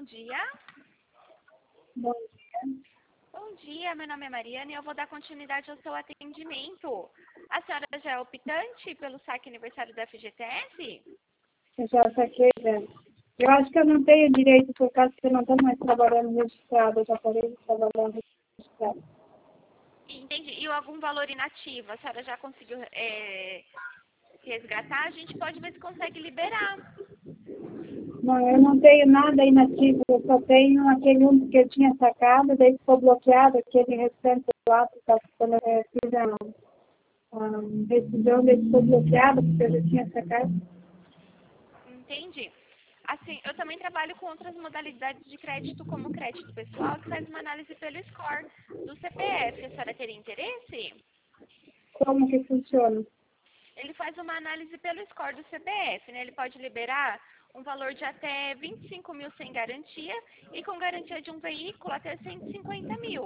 bom dia. Bom dia. Bom dia, meu nome é Mariana e eu vou dar continuidade ao seu atendimento. A senhora já é optante pelo saque aniversário da FGTS? Eu já saquei, né? Eu acho que eu não tenho direito por causa que eu não estou mais trabalhando registrado. Eu já parei de trabalhar registrado. Entendi. E algum valor inativo? A senhora já conseguiu resgatar? A gente pode ver se consegue liberar. Não, eu não tenho nada inativo. Eu só tenho aquele um que eu tinha sacado, daí ficou bloqueado, aquele restante lá, por causa que quando eu fiz a decisão, daí ficou bloqueado, porque eu já tinha sacado. Entendi. Assim, eu também trabalho com outras modalidades de crédito, como crédito pessoal, que faz uma análise pelo score do CPF. A senhora teria interesse? Como que funciona? Ele faz uma análise pelo score do CPF, né? Ele pode liberar um valor de até 25 mil sem garantia e com garantia de um veículo até 150 mil.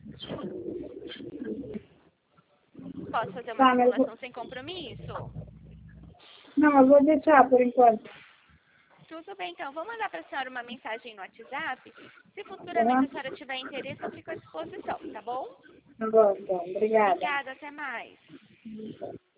Posso fazer uma Tá, mas simulação sem compromisso? não, eu vou deixar por enquanto. Tudo bem, então. Vou mandar para a senhora uma mensagem no WhatsApp. Se futuramente Tá? a senhora tiver interesse, eu fico à disposição, tá bom? Tá bom, então. Obrigada. Obrigada, até mais.